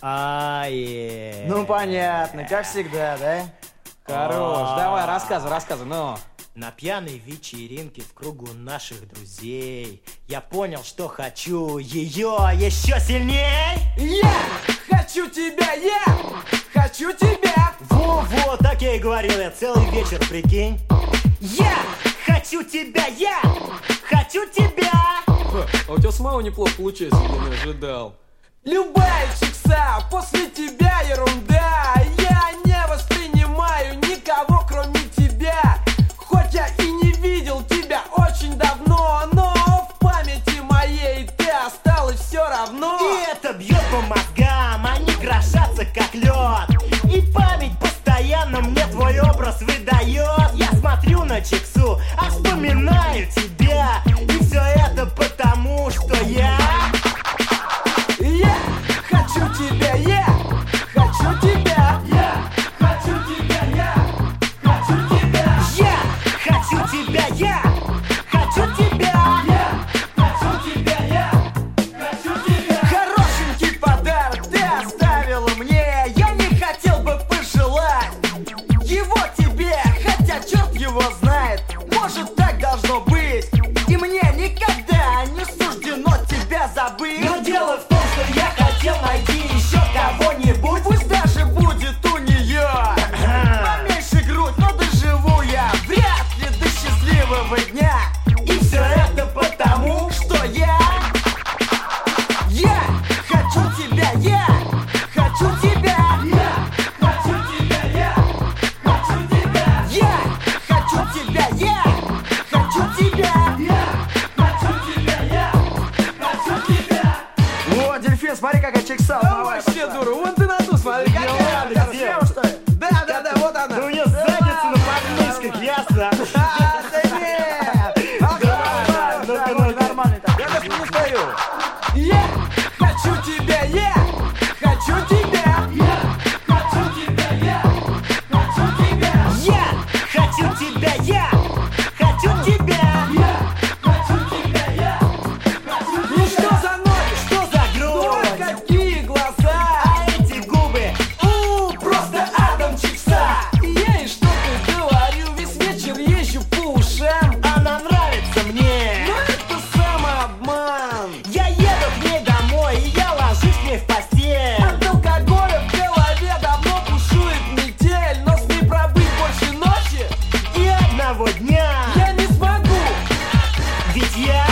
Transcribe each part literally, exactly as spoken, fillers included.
Ае. Ну понятно, как всегда, да? Хорош, давай, рассказывай, рассказывай, ну. На пьяной вечеринке в кругу наших друзей я понял, что хочу ее еще сильней. Я хочу тебя, я хочу тебя. Во-во, так я и говорил, я целый вечер, прикинь. Я хочу тебя, я хочу тебя. Ха, а у тебя самого неплохо получается, я не ожидал. Любая чикса, после тебя ерунда. Я не воспринимаю никого, кроме тебя. Хоть я и не видел тебя очень давно, но в памяти моей ты осталась все равно. И это бьет по мозгам, они крошатся как лед. И память постоянно мне твой образ выдает. Я смотрю на чиксу, а вспоминаю тебя. И все это потому, что я... Я хочу тебя, я хочу тебя. Я хочу тебя, я хочу тебя. Я хочу тебя, я хочу тебя. Я хочу тебя, я хочу тебя. Хорошенький подарок ты оставила мне. Я не хотел бы пожелать его тебе, хотя черт его знает, может так должно быть. И мне никогда не суждено тебя забыть. Но дело в том, что я хотел найти еще кого-нибудь. Пусть даже будет у нее поменьше грудь, но доживу я вряд ли до счастливого дня. И все это потому, Что я Я хочу тебя, я хочу тебя. Я хочу тебя, я хочу тебя. Я хочу тебя, я хочу тебя. Я хочу тебя, я хочу тебя. О, дельфин, смотри, какая чикса. Да вообще дура, вон ты на ту смотри, какая Где? она. Слева, что ли? Да, да, да, вот она. да у нее задница на подмышках, ясно? А, да нет! Да, ну-ка, Да, ну-ка. нормальный так. Я даже не стою. Я хочу тебя, я хочу тебя. Я хочу тебя, я хочу тебя. Я хочу тебя, я хочу тебя. Я хочу тебя, я хочу Ну тебя. что за ноги, что за Ой, грудь? какие глаза. А эти губы, у, просто атом чикса. Я ей что-то говорю, весь вечер езжу по ушам. Она нравится мне. Но это самообман. Я еду к ней домой, и я ложусь к ней в постель. От алкоголя в голове давно бушует метель. Но с ней пробыть больше ночи И одного дня, я не смогу. ведь я...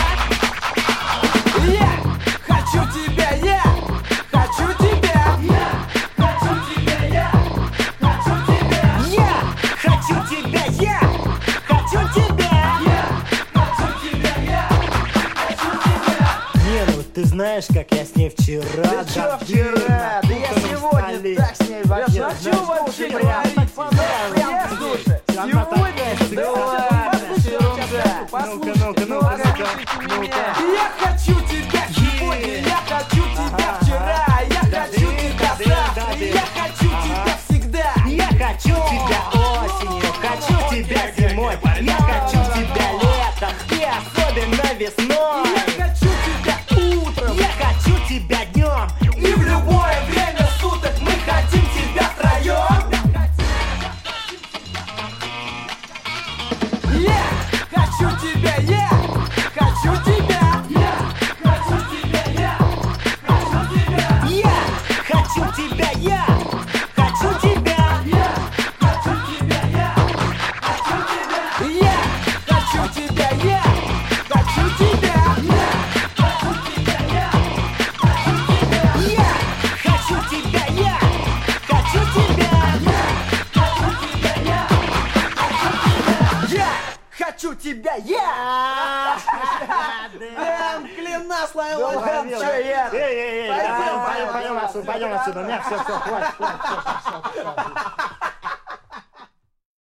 Я хочу тебя, я хочу тебя. Я хочу тебя, я хочу тебя. Я хочу тебя, я хочу тебя. Я хочу тебя, я хочу тебя. Не, ну ты знаешь, как я с ней вчера. Ты чё вчера? Да я сегодня так с ней вообще. Я хочу вообще прям, говорить. прям, Я, слушай, Она такая сегодня... всегда. Да ладно, Послушай, ерунда. Ну-ка, ну-ка, ну-ка, Послушайте ну-ка. меня. Я хочу тебя сегодня, я хочу тебя вчера, я хочу тебя завтра, я хочу тебя всегда. Я хочу тебя осенью, хочу тебя зимой. Я хочу тебя летом и особенно весной. Я хочу тебя утром. Я хочу тебя днем. И в любое время суток мы хотим тебя втроем. Я хочу тебя, я хочу тебя. Я хочу тебя, я хочу тебя. Я хочу тебя, я хочу тебя. Я хочу тебя, я хочу тебя. Я хочу тебя, я хочу тебя. Я хочу тебя, я хочу тебя. Я хочу тебя, я хочу тебя. Я Я хочу хочу тебя, я тебя, я. Дэн, клина словил, Дэн, чё я? Эй, эй, эй, Пойдем, пойдем, пойдем, пойдем отсюда, пойдем отсюда. Нет, все, все, хватит, хватит, все, все, все.